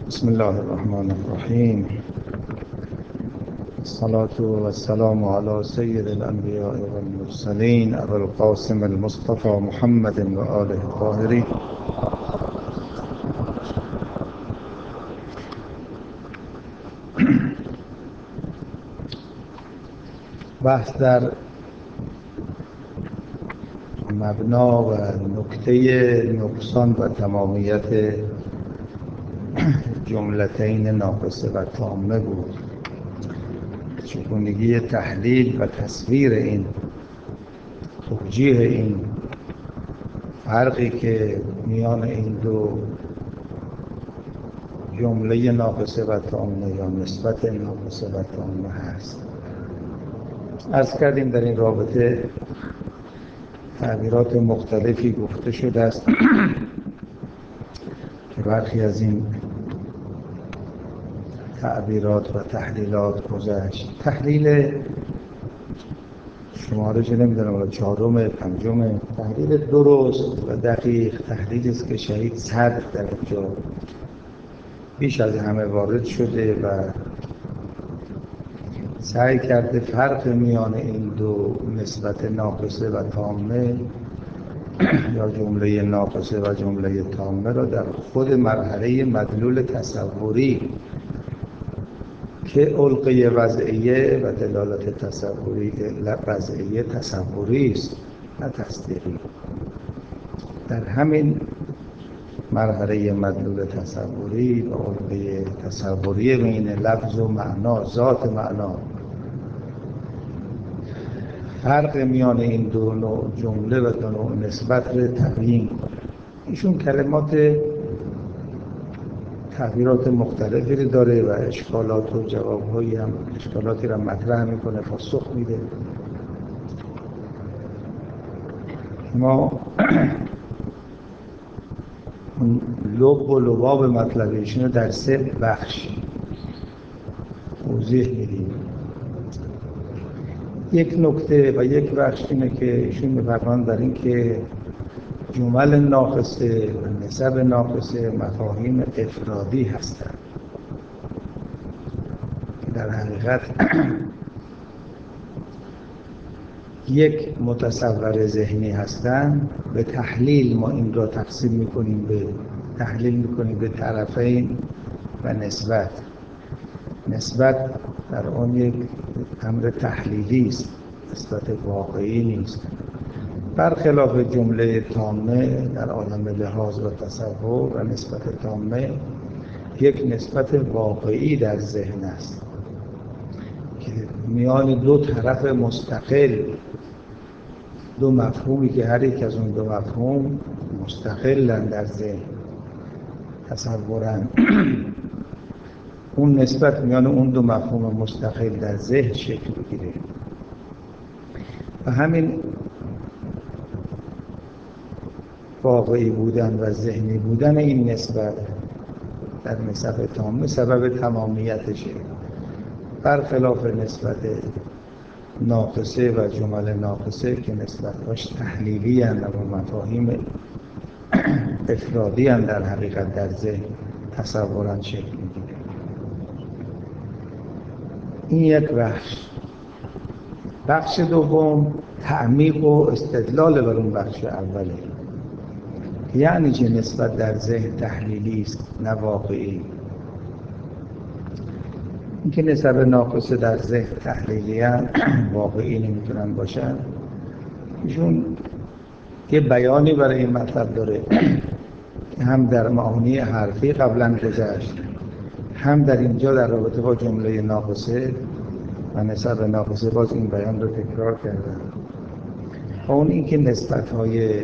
بسم الله الرحمن الرحیم. الصلاة والسلام على سید الانبیاء والمرسلین ابو القاسم المصطفى محمد و آله الطاهرین. بحث در مبنا و نکته نقصان و تمامیت جملتین ناقصه و تامه بود. چگونگی تحلیل و تصویر این، توجیه این فرقی که میان این دو جمله ناقصه و تامه یا نسبت ناقصه و تامه هست. عرض کردیم در این رابطه تعبیرات مختلفی گفته شده است که برخی از این تعبیرات و تحلیلات گذشت. تحلیل شماره چه نمیدونم چهارم پنجم تحلیل درست و دقیق تحلیلی است که شهید صدر در اینجا بیش از همه وارد شده و سعی کرده فرق میان این دو نسبت ناقصه و تامه یا جمله ناقصه و جمله تامه را در خود مرحله مدلول تصوری که علقه وضعیه و دلالت تصوری وضعیه تصوری است نه تصدیقی، در همین مرحله مدلول تصوری و علقه تصوری بین لفظ و معنا، ذات معنا، فرق میان این دو نوع جمله و دو نوع نسبت را تبیین کنه. ایشون تعبیرات مختلفی رو داره و اشکالات و جوابهایی هم اشکالاتی رو مطرح میکنه، پاسخ میده. ما لب و لباب مطلب ایشون رو در 3 بخش توضیح میدیم. یک نکته و یک بخش اینه که ایشون می‌فرمایند در این که جمل ناقصه و نسب ناقصه مفاهیم افرادی هستند که در حقیقت یک متصور ذهنی هستند. به تحلیل ما این را تقسیم می‌کنیم به طرفین و نسبت در آن یک امر تحلیلی است، نسبت واقعی نیست. برخلاف جمله تامه در عالم لحاظ و تصور و نسبت تامه یک نسبت واقعی در ذهن است که میان دو طرف مستقل، دو مفهومی که هر یک از اون دو مفهوم مستقلن در ذهن تصورن، اون نسبت میان اون دو مفهوم مستقل در ذهن شکل بگیره و همین واقعی بودن و ذهنی بودن این نسبت در نسب تامه سبب تمامیتشه، برخلاف نسبت ناقصه و جمل ناقصه که نسبت‌هاش تحلیلی هستند و مفاهیم افرادی هستند در حقیقت در ذهن تصورن شکل میگیره. این یک بخش دوم تعمیق و استدلال بر اون بخش اوله. یعنی چه نسبت در ذهن تحلیلی است نه واقعی؟ اینکه نسب ناقصه در ذهن تحلیلی هستند واقعی نمیتونن باشن. ایشون یه بیانی برای این مطلب داره که هم در معانی حرفی قبلا گذشت، هم در اینجا در رابطه با جمله ناقصه و نسب ناقصه باز این بیان رو تکرار کردن. اون این که نسبت‌های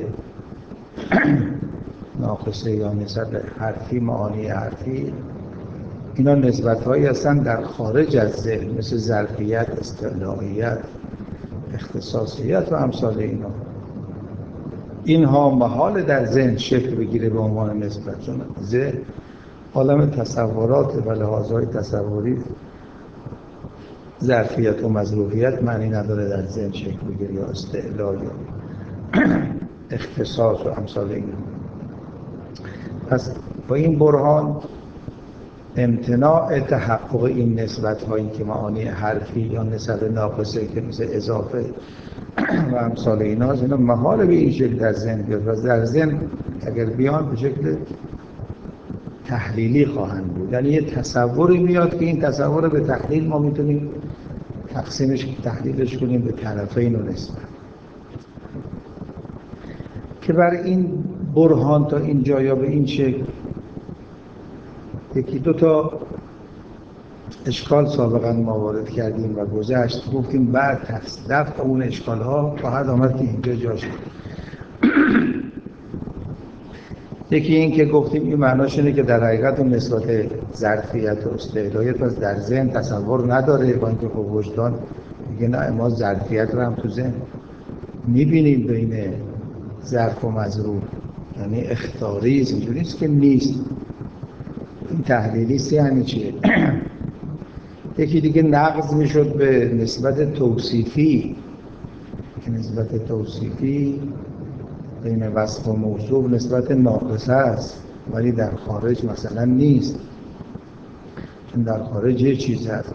ناقصه یا نسب حرفی، معانی حرفی، اینا نسبت‌هایی هستن در خارج از ذهن، مثل ظرفیت، استعلاییت، اختصاصیت و امثال اینا. اینها محال در ذهن شکل بگیره به عنوان نسبت، چون ذهن عالم تصورات و لحاظهای تصوری، ظرفیت و مظروفیت معنی نداره در ذهن شکل بگیره یا استعلا یا اختصاص و امثال اینا. پس با این برهان امتناع تحقق این نسبت‌هایی که معانی حرفی یا نسب ناقصه که مثل اضافه و امثال ایناست، اینا محال به این شکل در ذهن بیاد و در ذهن اگر بیان به شکل تحلیلی خواهند بود. یعنی یه تصوری میاد که این تصور به تحلیل ما میتونیم تحلیلش کنیم به طرفین و نسبت. که بر این برهان تا اینجا یا به این شکل یکی دو تا اشکال سابقا ما وارد کردیم و گذشت، گفتیم بعد رفت اون اشکال ها خواهد آمد که اینجا جاش کنیم. یکی این که گفتیم این معناش اینه که در حقیقت اون نسبت ظرفیت و استعلایت از در ذهن تصور نداره، با اینکه خب وجدان میگه نه ما ظرفیت رو هم تو ذهن میبینیم بین ظرف و مظروف، یعنی اختیاریست، اینجوری نیست که نیست. این تحلیلیست یعنی چیه؟ یکی دیگه نقض میشد به نسبت توصیفی، که نسبت توصیفی بین وصف و موصوف نسبت ناقصه است، ولی در خارج مثلا نیست، چون در خارج یه چیز هست.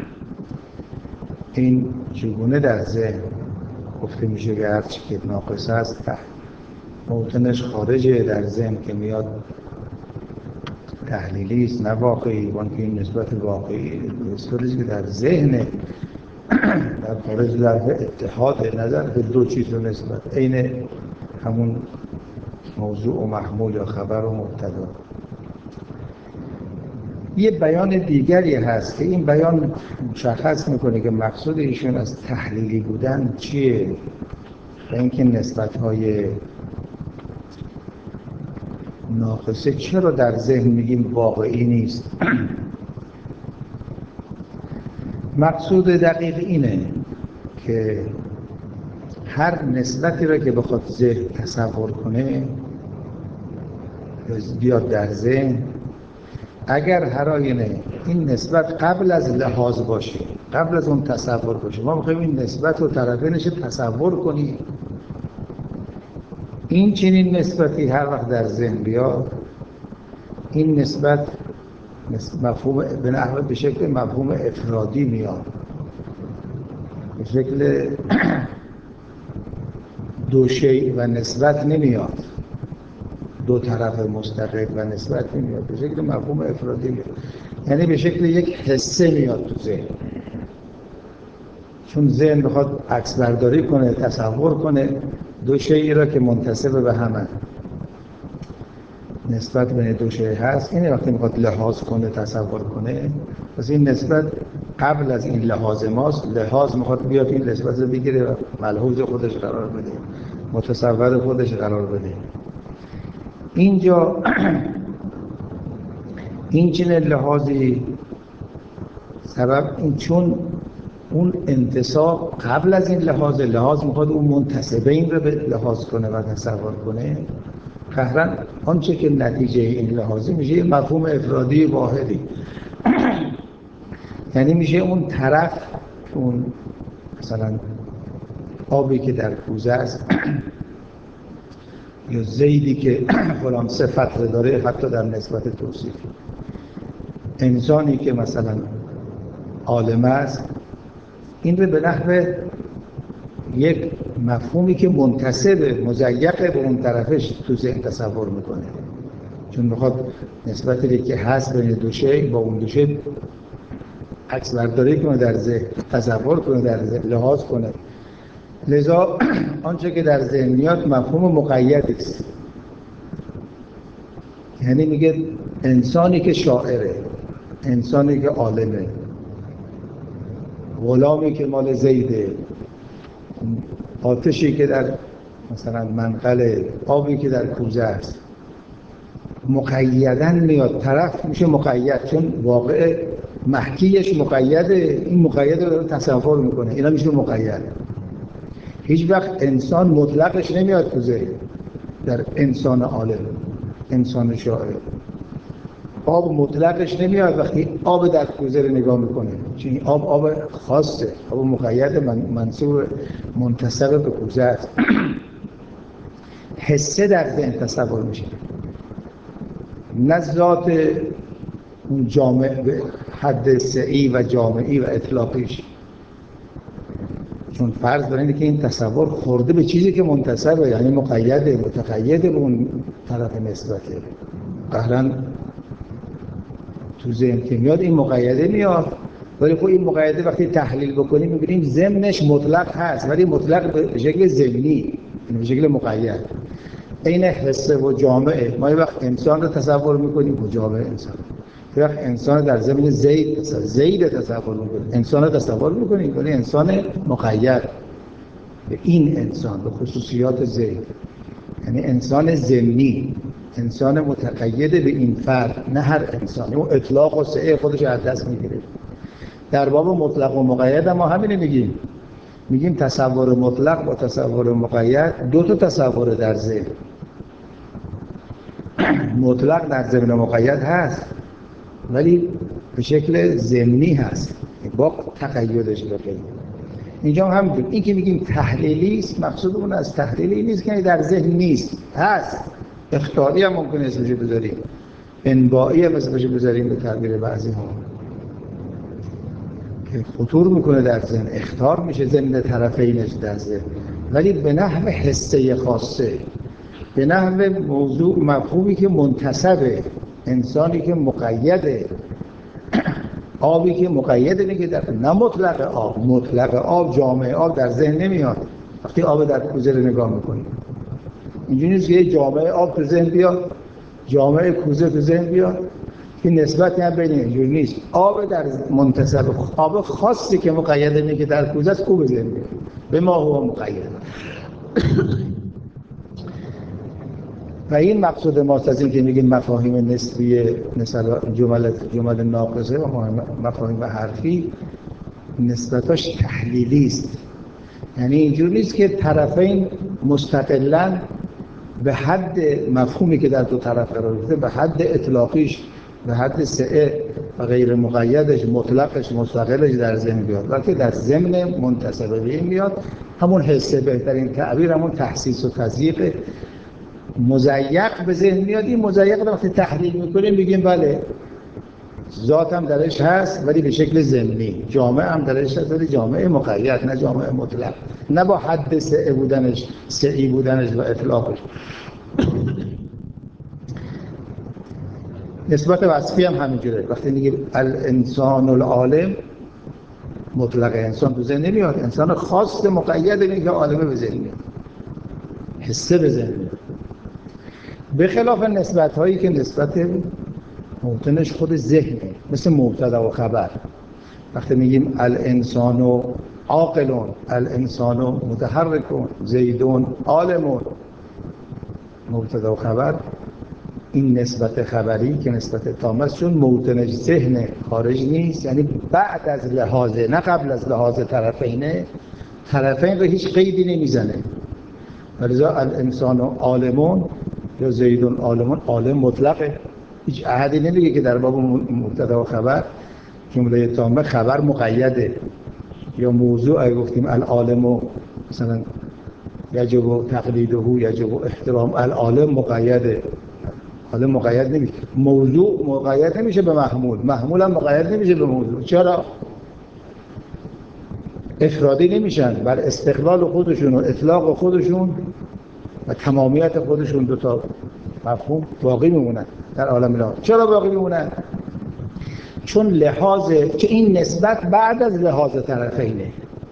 این چگونه در ذهن گفته میشه که هرچی که ناقصه است موطنش خارجه، در ذهن که میاد تحلیلی است نه واقعی، وان که این نسبت واقعی نسبتی که در ذهن در خارج ظرف اتحاد نظر به دو چیز رو نسبت عین همون موضوع و محمول یا خبر و مبتدا. یه بیان دیگری هست که این بیان مشخص میکنه که مقصود ایشون از تحلیلی بودن چیه و اینکه نسبت‌های ناقصه چرا در ذهن میگیم واقعی نیست. مقصود دقیق اینه که هر نسبتی را که بخواد ذهن تصور کنه بیاد در ذهن، اگر هر آینه این نسبت قبل از لحاظ باشه، قبل از اون تصور باشه، ما میخوایم این نسبت رو طرفینش تصور کنیم، این چنین نسبتی هر وقت در ذهن بیاد، این نسبت مفهوم به شکل مفهوم افرادی میاد، به شکل دو شیء و نسبت نمیاد، دو طرف مستقل و نسبت نمیاد، به شکل مفهوم افرادی میاد، یعنی به شکل یک حسه میاد تو ذهن. چون ذهن بخواد عکس برداری کنه، تصور کنه دو شیئی را که منتسب به همه، نسبت بین دو شیء هست، اینه وقتی میخواد لحاظ کنه تصور کنه، پس این نسبت قبل از این لحاظ ماست، لحاظ میخواد بیاد این نسبت رو بگیره و ملحوظ خودش قرار بده، متصور خودش قرار بده. اینجا این چنین لحاظی سبب این، چون اون انتصاب قبل از این لحاظ میخواد اون منتسبین رو به لحاظ کنه و تصور کنه، قهرن آنچه که نتیجه این لحاظی میشه یه مفهوم افرادی واحدی. یعنی میشه اون طرف، اون مثلا آبی که در کوزه است یا زیدی که فلان صفت رو داره، حتی در نسبت توصیف، انسانی که مثلا عالم است، این رو به نحو یک مفهومی که منتسب مضیق به اون طرفش تو ذهن تصور میکنه، چون میخواد نسبتی که هست بین دو شیء با اون دو شیء عکس برداری کنه در ذهن، تصور کنه در ذهن، لحاظ کنه. لذا آنچه که در ذهن میاد مفهوم مقیدی است. یعنی میگه انسانی که شاعره، انسانی که عالمه، غلامی که مال زیده، آتشی که در مثلا منقله، آبی که در کوزه است، مقیدن میاد، طرف میشه مقید، چون واقع محکیش مقیده، این مقید رو تصور میکنه، اینا میشه مقید. هیچ وقت انسان مطلقش نمیاد تو ذهن در انسان عالم، انسان شاعر. آب مطلقش نمیاد وقتی آب در کوزه رو نگاه میکنه، چون آب خاصه، آب مقید منصوب منتسب به کوزه است. حسه در ذهن تصور میشه، نه ذات اون جامع به حد سعی و جامعی و اطلاقیش. چون فرض بر اینه که این تصور خورده به چیزی که منتسبه، یعنی مقید متقید به اون طرف نسبته. قهرن تو ذهن که میاد این مقیده میاد، ولی خب این مقیده وقتی تحلیل بکنیم میبینیم ضمنش مطلق هست، ولی مطلق به شکل ضمنی، به شکل مقید. این حسه و جامعه، ما یه وقت انسان رو تصور میکنیم و جامعه انسان، یه وقت انسان در ضمن زید تصور میکنیم، انسان رو تصور میکنیم ولی انسان مقید به این انسان، به خصوصیات زید، یعنی انسان ضمنی، انسان متقید به این فرد، نه هر انسانی. اون اطلاق و سعه خودش از دست میگیره. در باب مطلق و مقید ما همین میگیم تصور مطلق با تصور مقید دو تا تصور در ذهن. مطلق در ضمن مقید هست ولی به شکل ضمنی هست با تقییدش به غیر. اینجا هم این که میگیم تحلیلی است، مقصودمون از تحلیلی نیست که در ذهن نیست، هست. اختیاری هم ممکنه اسمش بذاریم، انبائی هم اسمش بذاریم به تعبیر بعضی ها، که خطور میکنه در ذهن، اخطار میشه ضمن طرفینش در ذهن، ولی به نحو حسه خاصه، به نحو موضوع مفهومی که منتسبه، انسانی که مقیده، آبی که مقیده میگه در نه مطلق آب. مطلق آب، جامعه آب در ذهن نمیاد. وقتی آب در کوزه رو نگاه میکنیم اینجوری نیست که یه جامعه آب تو ذهن بیاد، جامعه کوزه تو ذهن بیاد، که نسبتی هم بین اینجوری نیست. آب در منتسب، آب خاصی که مقیده میگه در کوزه است، او به ذهن میاد به ما هو مقید. و این مقصود ماست از این که میگیم مفاهیم نسبی، مثلا جمل ناقصه و مفاهیم حرفی نسبتاش تحلیلی است. یعنی اینجور نیست که طرفین مستقلاً به حد مفهومی که در دو طرف قرار گرفته، به حد اطلاقیش، به حد سعه و غیر مقیدش، مطلقش، مستقلش در ذهن بیاد، بلکه در ضمن منتسب به این میاد. همون حسه، بهترین تعبیر همون تحسیس و تضییق، مضیق به ذهن میاد. این مضیق رو وقتی تحلیل میکنیم بگیم بله ذات هم درش هست ولی به شکل ضمنی، جامعه هم درش هست ولی جامعه مقید، نه جامعه مطلق، نه با حد سعی بودنش، سعی بودنش و اطلاقش. نسبت وصفی هم همینجوره. وقتی میگیم الانسان العالم، مطلق انسان تو ذهن نمیاد، انسان خاص مقید میگه عالمه به ذهن میاد، حسه به ذهن میاد. به خلاف نسبت هایی که نسبت موطنش خود ذهنه، مثل مبتدا و خبر. وقتی میگیم الانسان عاقل، الانسان متحرک، زیدون عالم، مبتدا و خبر، این نسبت خبری که نسبت تام است، چون موطنش ذهن خارج نیست، یعنی بعد از لحاظه نه قبل از لحاظ طرفینه، طرفین رو هیچ قیدی نمیزنه. ولذا الانسان عالمون یا زیدون عالمون، عالم مطلقه، هیچ احدی نمیگه که در باب مبتدا و خبر جمله تامه خبر مقیده. یا موضوع اگه گفتیم العالم مثلا یجب تقلیده، یجب احترام، العالم مقیده، عالم مقید نمیشه، موضوع مقید نمیشه به محمول، محمول هم مقید نمیشه به موضوع. چرا؟ افرادی نمیشن، بر استقلال خودشون و اطلاق خودشون و تمامیت خودشون دو تا مفهوم باقی میمونن در عالم لحاظ. چرا باقی میمونن؟ چون که این نسبت بعد از لحاظ طرفینه.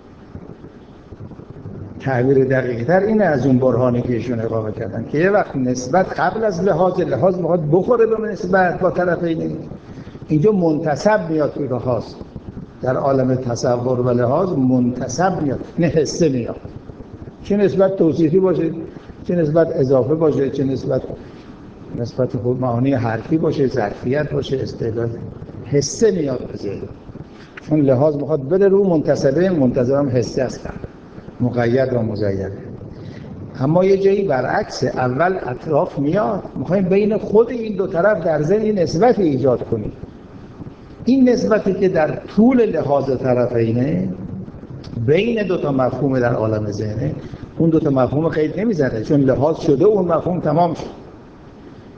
تعبیر دقیق‌تر اینه از اون برهانی که ایشون اقامه کردن، که یه وقت نسبت قبل از لحاظ میخواد بخوره به نسبت با طرفینه، اینجا منتسب میاد توی لحاظ. در عالم تصور و لحاظ منتسب میاد، نه حسه میاد. چه نسبت توصیفی باشه، چه نسبت اضافه باشه، چه نسبت خود معانی حرفی باشه، ظرفیت باشه، استعداد، حسه میاد بزه. چون لحاظ میخواد بره رو منتسبه، منتظرم حسه است، مقید و مزید. اما یه جایی برعکس، اول اطراف میاد، میخوایم بین خود این دو طرف در ذهن نسبت ایجاد کنیم. این نسبتی که در طول لحاظ طرفینه بین دو تا مفهوم در عالم ذهنه، اون دو تا مفهوم قید نمیزنه، چون لحاظ شده اون مفهوم تمام شد.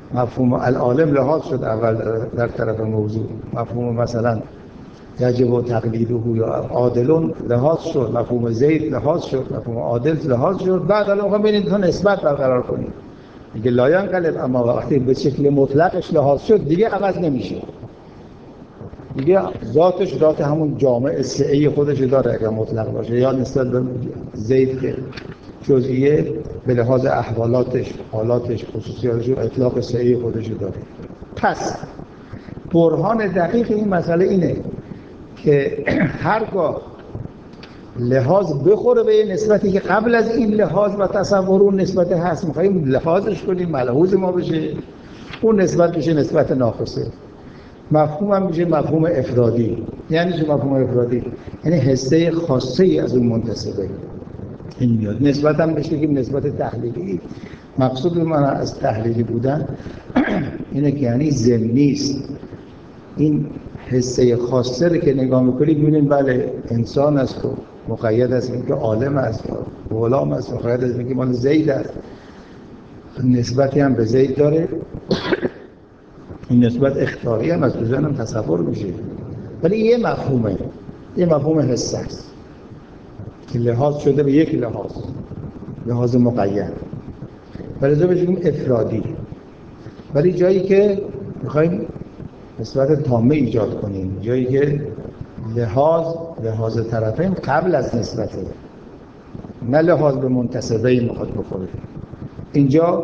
مفهوم العالم لحاظ شد اول در طرف موضوع، مفهوم مثلا یجب و تقلیده یا عادلون لحاظ شد، مفهوم زید لحاظ شد، مفهوم عادل لحاظ شد. بعد الان میخوام ببینید تا نسبت برقرار کنید دیگه لا ینقلب، اما وقتی به شکل مطلقش لحاظ شد دیگه عوض نمیشه، دیگه ذاتش ذات همون جامع سعی خودش داره اگر مطلق باشه، یا نسبت به زید که جزئیه به لحاظ احوالاتش، حالاتش، خصوصیاتش و اطلاق سعی خودش داره. پس برهان دقیق این مسئله اینه که هرگاه لحاظ بخوره به یه نسبتی که قبل از این لحاظ و تصور اون نسبت هست، می‌خوایم لحاظش کنیم ملحوظ ما بشه، اون نسبت بشه نسبت ناقصه. مفهوم هم میشه مفهوم افرادی. یعنی چه مفهوم افرادی؟ یعنی حسه خاصه ای از اون منتسبه این میاد. نسبت هم بشه که نسبت تحلیلی. مقصود من از تحلیلی بودن اینه که یعنی ضمنی است. این حسه خاصه رو که نگاه میکنید میبینید بله انسان است و مقید است که عالم است و غلام است، مقید است که مال زید است، نسبتی هم به زید داره. این نسبت اختیاری هم از تو ذهنم تصور میشه، ولی یه مفهومه، یه مفهوم حسه است که لحاظ شده به یک لحاظ مقید، ولی لذا بشیم افرادی. ولی جایی که میخوایم نسبت تامه ایجاد کنیم، جایی که لحاظ طرفین قبل از نسبته، نه لحاظ به منتسبه میخواد بخوره، اینجا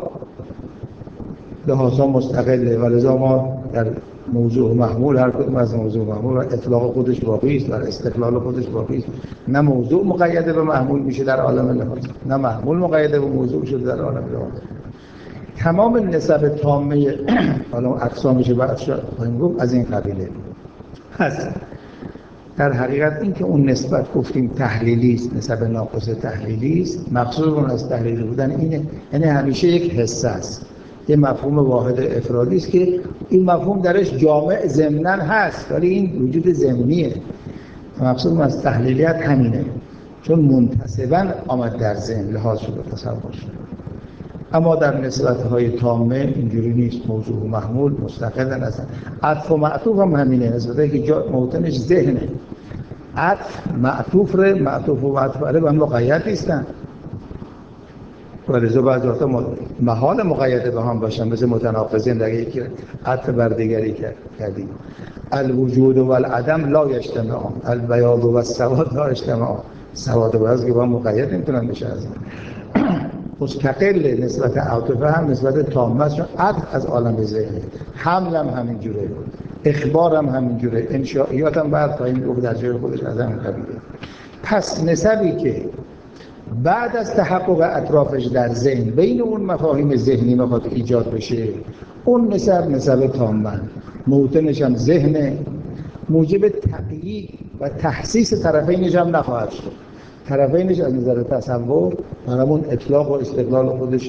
لحاظا مستقله و لذا ما در موضوع محمول هر کدوم از موضوع محمول و اطلاق خودش باقی است و استقلال خودش باقی است. نه موضوع مقید به محمول میشه در عالم لحاظ، نه محمول مقید به موضوع شده در عالم لحاظ. تمام نسب تامه حالا اقسامش بعد خواهیم گفت از این قبیله هست. در حقیقت این که اون نسبت گفتیم تحلیلی است، نسب ناقص تحلیلی است، مقصود اون از تحلیلی بودن اینه، یعنی همیشه یک حسه است، یه مفهوم واحد افرادی است که این مفهوم درش جامع ضمناً هست، ولی این وجود ضمنیه. مقصود از تحلیلیت همینه، چون منتسباً آمد در ذهن لحاظ شده تصور شده. اما در نسبت‌های تامه اینجوری نیست، موضوع و محمول مستقلن هستن. عطف و معطوف هم همینه، نسبتی که موطنش ذهنه. عطف معطوف و معطوف علیه با هم مقید نیستن، ولذا بعضی وقتا محال مقید به هم باشن، مثل متناقضین در یکی عطف بر دیگری کردیم. الوجود و العدم لا یجتمعان، البیاض و السواد لا یجتمعان. سواد و بیاض که با هم مقید نمیتونن بشه. مستقل نسبت عاطفه هم نسبت تامه است، چون عطف از عالم ذهنه، حمل هم همینجوره، اخبار هم همینجوره، انشائیات هم بعد خواهیم گفت در جای خودش از همین قبیله. پس نسبی که بعد از تحقق اطرافش در ذهن بین اون مفاهیم ذهنی میخواد ایجاد بشه، اون نسب تامه، موطنش هم ذهنه، موجب تقیید و تحسیس طرفینش هم نخواهد شد. طرفینش از نظر تصور همون اطلاق و استقلال خودش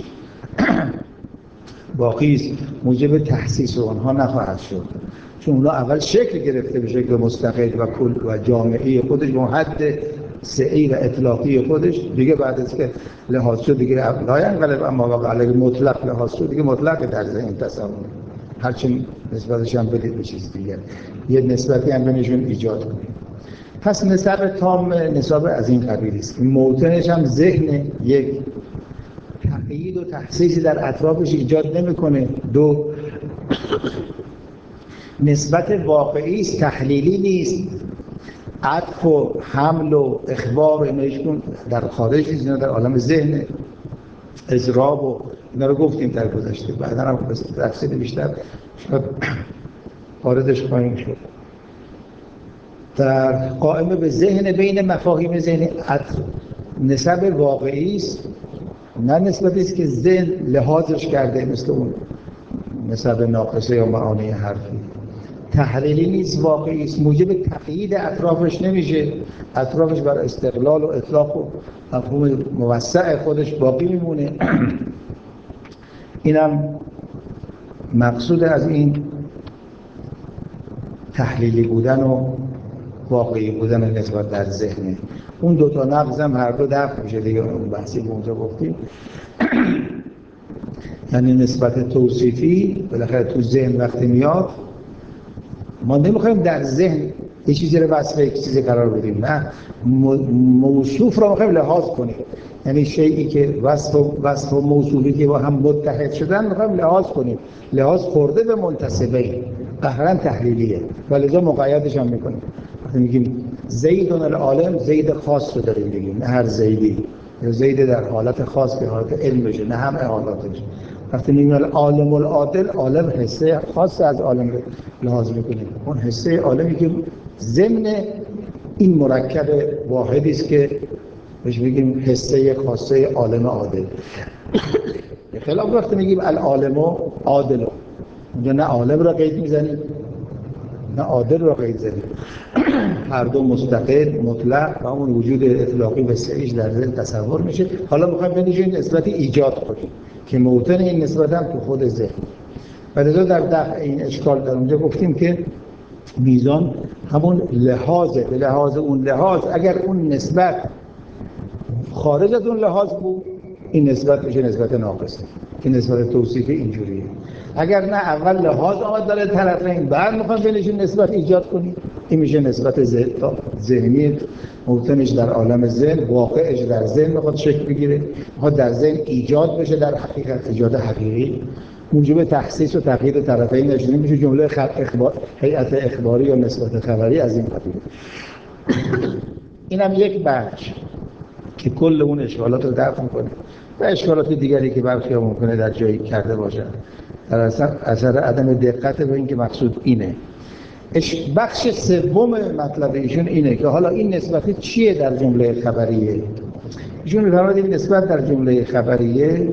باقی است، موجب تحسیس آنها نخواهد شد، چون اونا اول شکل گرفته به شکل مستقل و کل و جامعی خودش با حد سعی و اطلاقی خودش، دیگه بعد از که لحاظ شد دیگه لا ینقلب، اما واقعا مطلق لحاظ شد دیگه مطلق در ذهن تصور، هرچند نسبتش هم بدید به چیز دیگر، یه نسبتی هم بینشون ایجاد کنید. پس نسب تام نسب از این قبیل است، موطنش هم ذهن، یک تقیید و تحسیسی در اطرافش ایجاد نمیکنه، دو نسبت واقعی است، تحلیلی نیست، عطف و حمل و اخبار و اینشون در خارج نیست، در عالم ذهن، اضراب و اینا رو گفتیم در گذشته، بعدا هم تفصیل بیشتر شاید واردش خواهیم شد. در قائم به ذهن بین مفاهیم ذهنی نسب واقعی است، نه نسبتی است که ذهن لحاظش کرده مثل اون نسب ناقصه یا معانی حرفی. تحلیلی نیست، واقعی است، موجب تقیید اطرافش نمیشه، اطرافش بر استقلال و اطلاق و مفهوم موسع خودش باقی میمونه. اینم مقصود از این تحلیلی بودن و واقعی بودن نسبت در ذهنه. اون دو تا نقض هم هر دو دفع میشه دیگه، اون بحثی که اونجا گفتیم. یعنی نسبت توصیفی بالاخره تو ذهن وقتی میاد، ما نمیخوایم در ذهن یه چیزی رو وصف یک چیزی قرار بدیم، نه، موصوف رو میخوایم لحاظ کنیم. یعنی شیئی که وصف و موصوفی که با هم متحد شدن میخوایم لحاظ کنیم، لحاظ خورده به منتسبین، قهرن تحلیلیه و لذا مقیدش هم میکنیم. وقتی میگیم زیدون العالم، زید خاص رو داریم بگیم، نه هر زیدی، یا زید در حالت خاص که حالت علم بشه، نه همه حالاتش. وقتی میگیم العالم العادل، عالم حصه خاص از عالم رو لحاظ میکنیم، اون حصه عالمی که ضمن این مرکب واحدی است که بهش میگیم حصه خاصه عالم عادل. خلاف وقتی میگیم العالم عادل، اونجا نه عالم را قید میزنیم نه عادل را قید زنیم، هر دو مستقل مطلق و همون وجود اطلاقی و سعیش در ذهن تصور میشه. حالا میخوایم بنشین نسبتی ایجاد کنیم که موطن این نسبت هم تو خود ذهن. و لذا در دفع این اشکال در اونجا گفتیم که میزان همون لحاظه، به لحاظ اون لحاظ اگر اون نسبت خارج از اون لحاظ بود، این نسبت میشه نسبت ناقصه که نسبت توصیفی اینجوریه. اگر نه اول لحاظ آمد داره طرفین، بعد میخوام بینشون نسبت ایجاد کنیم، این میشه نسبت ذهنی، موطنش در عالم ذهن، واقعش در ذهن میخواد شکل بگیره، میخواد در ذهن ایجاد بشه، در حقیقت ایجاد حقیقی موجب تخصیص و تقیید طرفین نشده، میشه جمله هیئت اخباری یا نسبت خبری از این قبیل. اینم یک بخش که کل اون اشکالات رو دفع میکنه و اشکالات دیگری که برخی ها ممکنه در جایی کرده باشن در اثر عدم دقت به این که مقصود اینه. بخش سوم مطلب ایشون اینه که حالا این نسبت چیه در جمله خبریه. ایشون می‌فرماید این نسبت در جمله خبریه،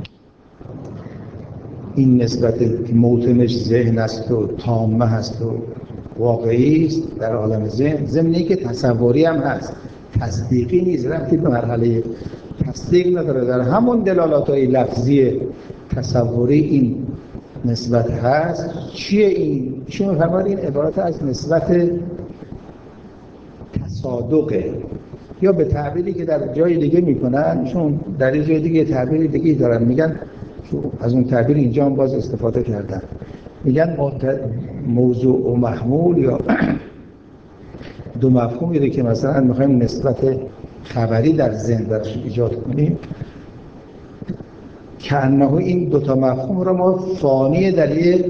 این نسبت که موطنش ذهن است و تامه هست و واقعی است در عالم ذهن، ضمنی که تصوری هم هست، تصدیقی نیست، ربطی به مرحله تصدیق نداره، در همون دلالات‌های لفظی تصوری این نسبت هست. چیه این؟ ایشون می‌فرماید این عبارت از نسبت تصادقه، یا به تعبیری که در جای دیگه میکنن، ایشون در جای دیگه تعبیری دیگه دارن، میگن از اون تعبیر اینجا هم باز استفاده کردن، میگن موضوع و محمول، یا دو مفهومی رو که مثلا میخوایم نسبت خبری در ذهن درش ایجاد کنیم، که انه این دوتا مفهوم رو ما فانی در یه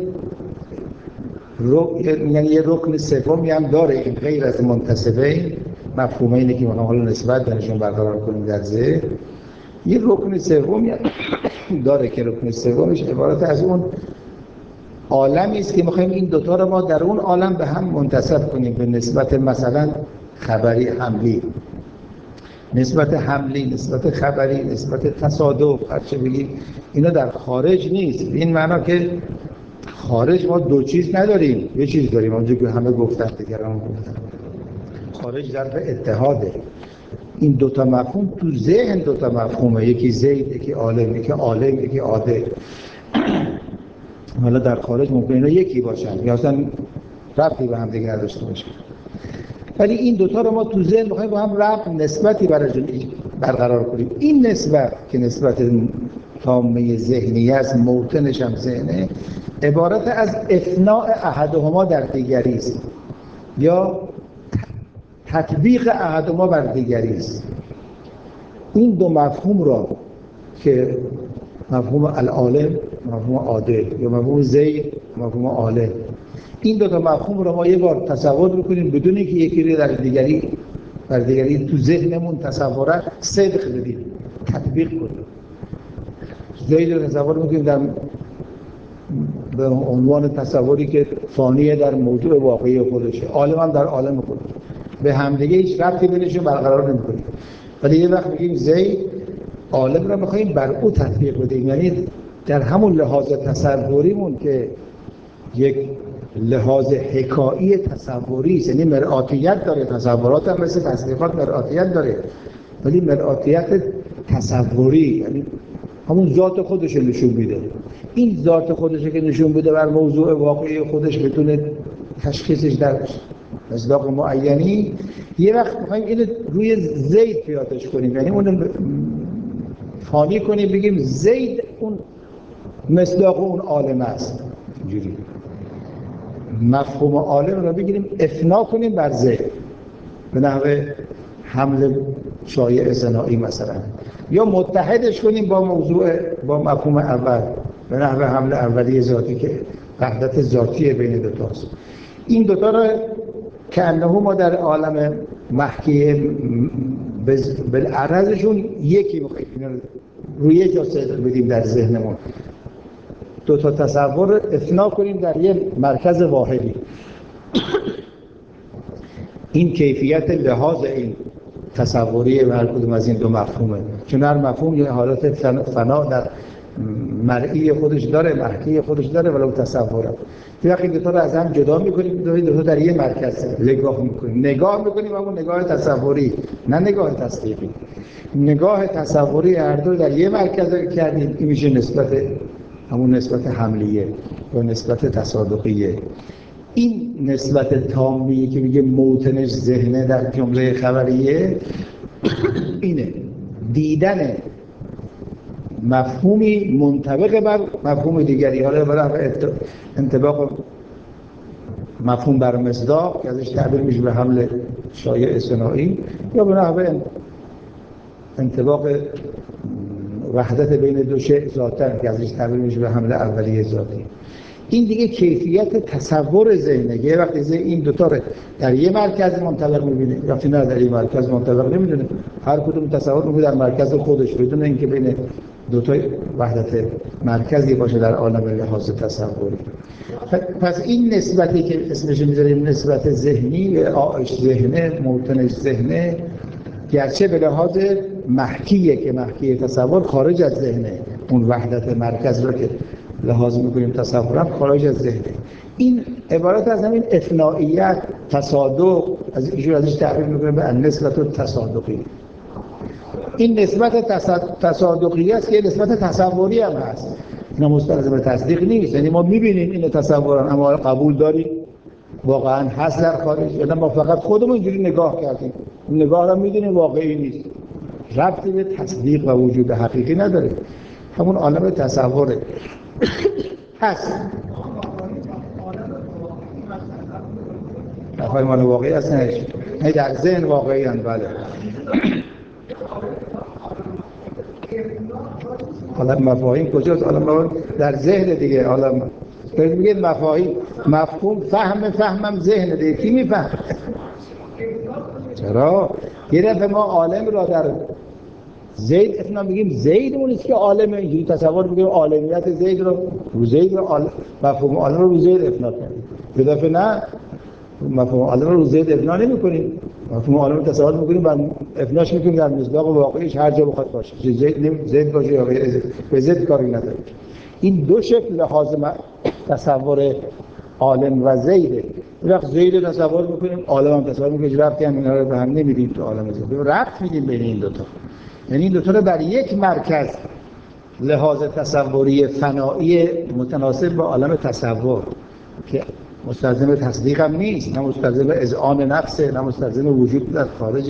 رکن سومی هم داره، این غیر از منتسبین، مفهومه اینه که میخوایم حالا نسبت درشون برقرار کنیم در ذهن، یه رکن سومی داره که رکن سومش عبارت از اون عالمی است که میخوایم این دوتا رو ما در اون عالم به هم منتسب کنیم، به نسبت مثلا خبری حملی، نسبت حملی، نسبت خبری، نسبت تصادف، هرچه بگیم، اینا در خارج نیست. این معنا که خارج ما دو چیز نداریم، یه چیز داریم، اونجا که همه گفتن، دیگران گفتن، خارج ظرف اتحاده. این دوتا مفهوم تو ذهن دوتا مفهومه، یکی زید، یکی عالم، یکی عالم، یکی عادل. حالا در خارج ممکنه اینا یکی باشن یا اصلا ربطی به هم دیگه نداشته باشن، ولی این دوتا رو ما تو ذهن می‌خوایم با هم ربط، نسبتی برقرار کنیم. این نسبت که نسبت تامه ذهنی است، موطنش هم ذهنه، عبارت از افناء احدهما در دیگری است یا تطبیق احدهما بر دیگری است. این دو مفهوم را که مفهوم العالم، مفهوم عادل، یا مفهوم زید، مفهوم عالم، این دو تا مفهوم را ما یه بار تصور بکنیم بدون اینکه یکی رو در دیگری تو ذهنمون تصورات صدق بدیم، تطبیق کنیم. زید رو تصور میکنیم در به عنوان تصوری که فانیه در موضوع واقعی خودشه، عالم هم در عالم خودشه، به همدیگه هیچ ربطی بینشون برقرار نمی‌کنیم. ولی یه وقت میگیم زید عالم را می‌خوایم بر او تطبیق بدیم، یعنی در همون لحاظ تصوریمون که یک لحاظ حکایی تصوری است، یعنی مرآتیت داره، تصورات هم مثل تصدیقات مرآتیت داره، ولی مرآتیت تصوری، یعنی همون ذات خودش نشون میده. این ذات خودش که نشون بده بر موضوع واقعی خودش بتونه تشخیصش در مصداق معینی، یه وقت می‌خوایم اینو روی زید پیاده‌اش کنیم، یعنی اون فانی کنیم، بگیم زید اون مصداق اون عالم است. اینجوری مفهوم عالم رو بگیریم افنا کنیم بر ذهن به نحو حمل شایع ثنایی مثلا، یا متحدش کنیم با با مفهوم اول به نحو حمل اولیه ذاتی که وحدت ذاتی بین دوتاست. این دوتا رو کأنه ما در عالم محکی بالعرضشون یکی می‌خوایم روی یک جا صدر بدیم در ذهنمون، دو تا تصور افنا کنیم در یک مرکز واحدی. این کیفیت لحاظ این تصوری هر کدوم از این دو مفهومه، چون هر مفهوم یه حالت فنا در مرئی خودش داره، محکی خودش داره، ولو تصوره. وقتی دو تا رو از هم جدا می‌کنیم، دو تا در یه مرکز نگاه می‌کنیم اما نگاه تصوری، نه نگاه تصدیقی. نگاه تصوری هر دو در یه مرکز کردیم، این میشه همون نسبت حملیه و نسبت تصادقیه. این نسبت تامیه که میگه موطنش ذهنه در جمله خبریه، اینه دیدن مفهومی منطبق بر مفهوم دیگری، حالا برای انطباق مفهوم بر مصداق که ازش تعبیر میشه به حمل شایع ثنایی، یا به نحو انطباق وحدت بین دو شیء ذاتاً که ازش تعبیر میشه به حمل اولیه ذاتی. این دیگه کیفیت تصور ذهنه. یه وقتی این دوتا رو در یه مرکز منطبق میبینه، وقتی نه در یه مرکز منطبق نمیدونه، هر کدوم تصور میکنه در مرکز خودش بدون اینکه بین دوتا وحدت مرکزی باشه در عالم لحاظ تصوری. پس این نسبتی که اسمش میذاریم نسبت ذهنی، آش ذهنه، موطنش ذهنه، گرچه به لحاظ محکیه که محکی تصور خارج از ذهنه، اون وحدت مرکز رو که لحاظ میکنیم تصورم خارج از ذهنه. این عبارت از همین افنائیت، تصادق، ازش تعبیر میکنیم به نسبت تصادقی. این نسبت تصادقی است که نسبت تصوری هم هست، اینا مستلزم تصدیق نیست. یعنی ما میبینیم این تصوران اما قبول داریم واقعا هست در خارج، یا ما فقط خودمون اینجوری نگاه کردیم، این نگاه رو میدونیم واقعی نیست، ربطی به تصدیق و وجود حقیقی نداره، همون عالم تصوره. هست نفای مال واقعی هستنش، نه در ذهن واقعی هست. بله عالم مفاهیم کجاست؟ عالم در ذهن دیگه. عالم میگه مفاهیم، مفهوم فهمم ذهن دیگه، کی میفهم؟ چرا؟ یه دفعه ما عالم را در زید افنا میگیم، زید اون است که عالمه، اینجوری تصور میگیم عالمیت زید رو زید مفهوم عالم رو زید افنا کنیم. یه دفعه نه، مفهوم عالم رو زید افنا نمی‌کنیم، مفهوم عالم رو تصور می‌کنیم و افناش می‌کنیم در مصداق واقعیش هر جا بخواد باشه، زید باشه یا غیر زید، به زید کاری نداره. این دو شکل لحاظ تصور عالم و زیده. وقت زید تصور می‌کنیم، عالم هم تصور می‌کنیم، ربطی هم اینا رو به هم نمیدیم تو عالم زید، ربط میدیم بین این دو تا. یعنی این دو تا رو در یک مرکز لحاظ تصوری فنایی متناسب با عالم تصور که مستلزم تصدیق هم نیست، نه مستلزم اذعان نفسه، نه مستلزم وجود در خارج.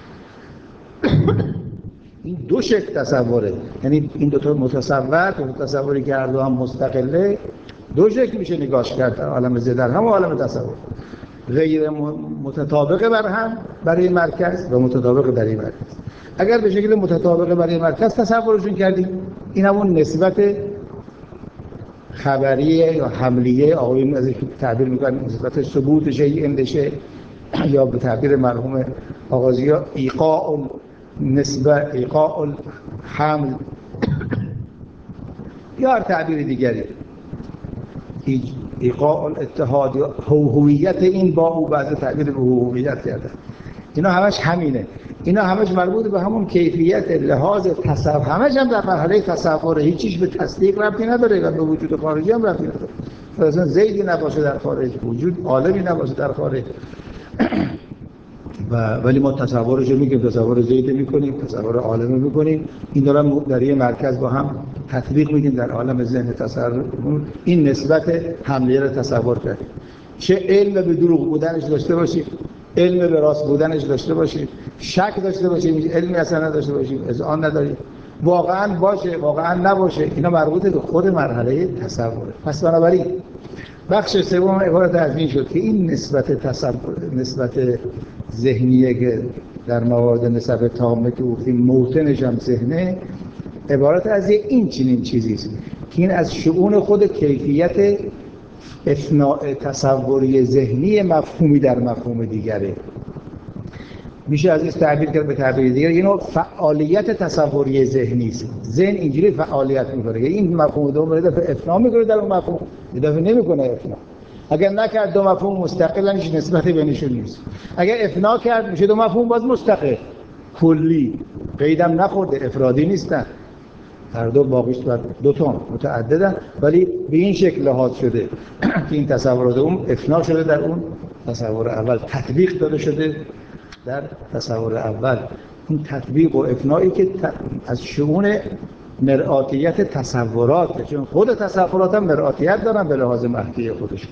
این دو شکل تصوره، یعنی این دو تا متصوری که هر دو هم مستقله، دو شکل میشه نگاش کرد در عالم ذهن، در هم عالم تصور، غیر متطابق بر هم برای مرکز و متطابق در این مرکز. اگر به شکل متطابق برای مرکز تصورشون کردیم، این همون نسبت خبریه یا حملیه، آقایون از این تعبیر میکنن نسبت ثبوت شیء اندشه، یا به تعبیر مرحوم آغازی‌ها ایقاع نسبت، ایقاع حمل، یا هر تعبیر دیگری، ایقاع الاتحاد یا هویت این با او، بعضی تعبیر به هویت کرده. اینا همش همینه، اینا همش مربوط به همون کیفیت لحاظ تصور، همش هم در مرحله تصوره، هیچ چیز به تصدیق ربطی نداره و به وجود خارجی هم ربطی نداره. مثلا زیدی نباشه در خارج، وجود عالمی نباشه در خارج، ولی ما تصورش میگیم، تصور زید میکنیم، تصور عالم میکنیم، این دارم در یه مرکز با هم تطبیق میدیم در عالم ذهن تصور. این نسبت حمله رو تصور کردیم، چه علم به دروغ بودنش داشته باشیم، علم به راست بودنش داشته باشیم، شک داشته باشیم، علمی اصلا نداشته باشیم، اذعان نداریم، واقعا باشه واقعا نباشه، اینا مربوط به خود مرحله تصوره. پس بنابراین بخش سوم عبارت از این شد که این نسبت ذهنیه که در موارد نسب تامه که گفتیم موطنش هم ذهنه، عبارت از این چنین چیزی است که این از شؤون خود کیفیت اثناء تصوری ذهنی مفهومی در مفهوم دیگره. میشه از این تعبیر کرد به تعبیر دیگر یه نوع فعالیت تصوری ذهنی است. ذهن اینجوری فعالیت میکنه که این مفهوم دوم رو دفعه افنا میکنه در اون مفهوم، یه دفعه نمیکنه افنا. اگر نکرد دو مفهوم مستقلن، هیچ نسبتی بینشون نیست. اگر افنا کرد میشه دو مفهوم باز مستقل کلی، قیدم نخورده، افرادی نیستن، هر دو باقیش دو تا متعددن، ولی به این شکل لحاظ شده که این تصورات اون افنا شده در اون تصور اول، تطبیق داده شده در تصور اول. این تطبیق و افنایی که از شؤون مرآتیت تصورات، چون خود تصورات هم مرآتیت دارن به لحاظ محکی خودشون.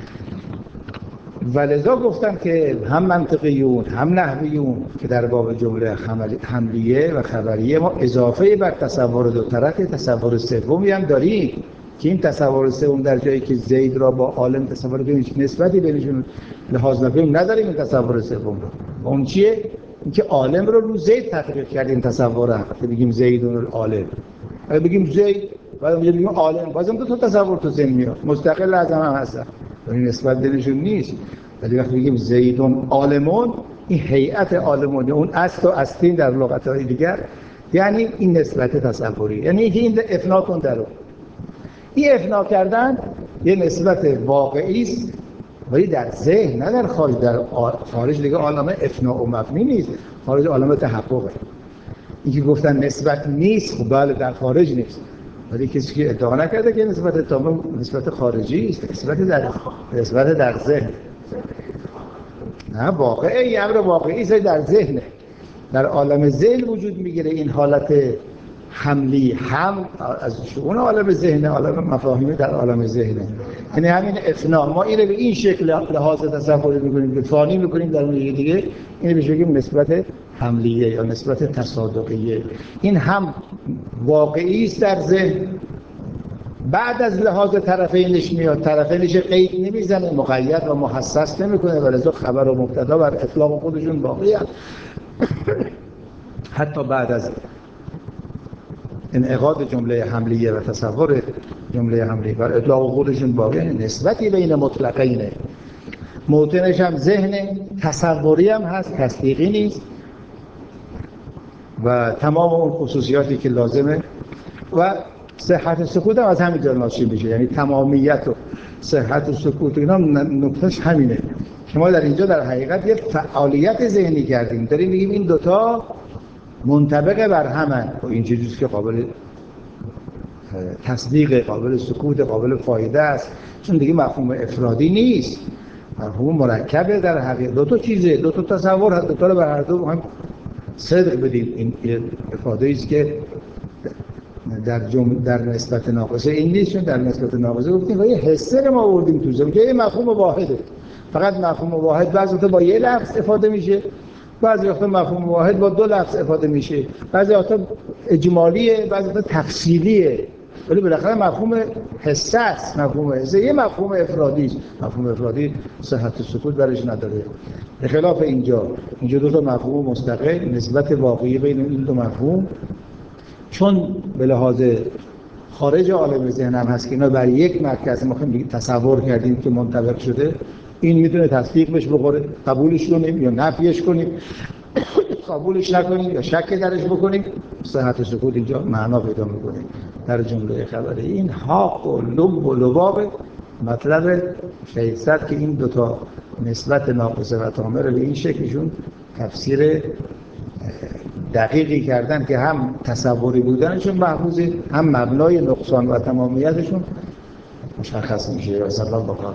ولذا گفتن که هم منطقیون هم نحویون که در باب جمله حملیه و خبریه ما اضافه بر تصور دو طرف تصور سومی هم داریم که این تصور سوم در جایی که زید را با عالم تصور کنیم نسبتی بینشون لحاظ نکنیم نداریم. این تصور سوم رو اون چیه؟ اینکه عالم رو زید تطبیق کردیم تصور که بگیم زیدون العالم. اگه بگیم زید بعد بگیم عالم بازم دو تا تصور تو ذهن میاد مستقل از هم هستن، این نسبت بینشون نیست. ولی وقتی بگیم زیدون عالمون، این هیئت عالمون اون اصل و اصلین در لغت‌های دیگر، یعنی این نسبت تصوری، یعنی اینکه این افنا کن درو. این افنا کردن یه نسبت واقعی است ولی در ذهن نه در خارج. در خارج دیگه عالم افنا و مبنی نیست، خارج عالم تحققه. اینکه گفتن نسبت نیست، خب بله در خارج نیست، ولی کسی که ادعا نکرده که نسبت تام نسبت خارجی است، نسبت در ذهن. نه واقعی، امر واقعی است در ذهن، در عالم ذهن وجود میگیره. این حالت حملی هم از شؤون عالم ذهن، عالم مفاهیمی در عالم ذهنه، یعنی همین افنا. ما اینو به این شکل لحاظ تصوری میکنیم که فانی میکنیم در اون دیگه، اینو بهش بگیم نسبت حملیه یا نسبت تصادقیه. این هم واقعی است در ذهن، بعد از لحاظ طرفینش میاد، طرفینش قید نمیزنه، مقید و محسس نمیکنه، ولذا خبر و مبتدا بر اطلاق خودشون باقی هست. حتی بعد از انعقاد جمله حملیه و تصور جمله حملیه بر اطلاق خودشون باقی، نسبتی بین مطلقینه، موطنش هم ذهن، تصوری هم هست، تصدیقی نیست، و تمام اون خصوصیاتی که لازمه. و صحت سکوت هم از همین جا ناشی میشه، یعنی تمامیت و صحت و سکوت اینا نکتهش همینه که ما در اینجا در حقیقت یه فعالیت ذهنی کردیم، داریم میگیم این دوتا منطبق بر همن و این چیزیست که قابل تصدیق، قابل سکوت، قابل فایده است، چون دیگه مفهوم افرادی نیست، مفهوم مرکبه در حقیقت. دو تا چیزه، دو تا تصور هست، دو تا رو بر هر دو هم صدق بدیم. این افاده است که در نسبت ناقصه این نیست، چون در نسبت ناقصه گفتیم و یه حسه رو ما آوردیم تو زمین که یه مفهوم واحده، فقط مفهوم واحد بعضی وقتا با یه لفظ افاده میشه، بعضی وقتا مفهوم واحد با دو لفظ افاده میشه، بعضی وقتا اجمالیه، بعضی وقتا تفصیلیه، ولی بالاخره مفهوم حسه است. مفهوم حسه یه مفهوم افرادی است. مفهوم افرادی صحت و سکوت برش نداره. به خلاف اینجا دو تا مفهوم مستقل، نسبت واقعی بین این دو مفهوم، چون به لحاظ خارج عالم ذهن هم هست که اینا بر یک مرکز ما تصور کردیم که منطبق شده، این میتونه تصدیق بهش بخوره، قبولش کنیم یا نفیش کنیم، قبولش نکنیم یا شک درش بکنیم، صحت و سکوت اینجا معنا پیدا میکنه در جمله خبری. این حق و لب و لباب مطلب شیصد که این دوتا نسبت ناقصه و تامه رو به این شکلشون تفسیر دقیقی کردن که هم تصوری بودنشون محفوظه، هم مبنای نقصان و تمامیتشون مشخص میشه.